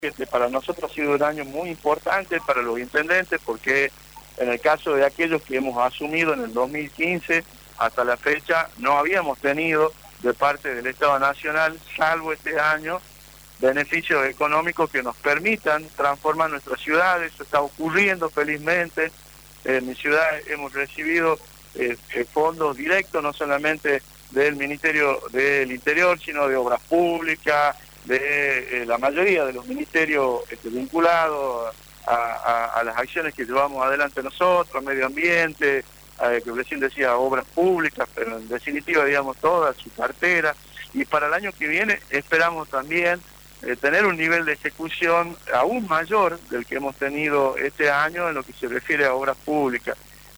Para nosotros ha sido un año muy importante para los intendentes porque en el caso de aquellos que hemos asumido en el 2015 hasta la fecha no habíamos tenido de parte del Estado Nacional, salvo este año, beneficios económicos que nos permitan transformar nuestras ciudades. Eso está ocurriendo felizmente. En mi ciudad hemos recibido fondos directos, no solamente del Ministerio del Interior, sino de Obras Públicas, de la mayoría de los ministerios vinculados a las acciones que llevamos adelante nosotros, medio ambiente, que recién decía obras públicas, pero en definitiva, digamos, toda su cartera. Y para el año que viene esperamos también tener un nivel de ejecución aún mayor del que hemos tenido este año en lo que se refiere a obras públicas.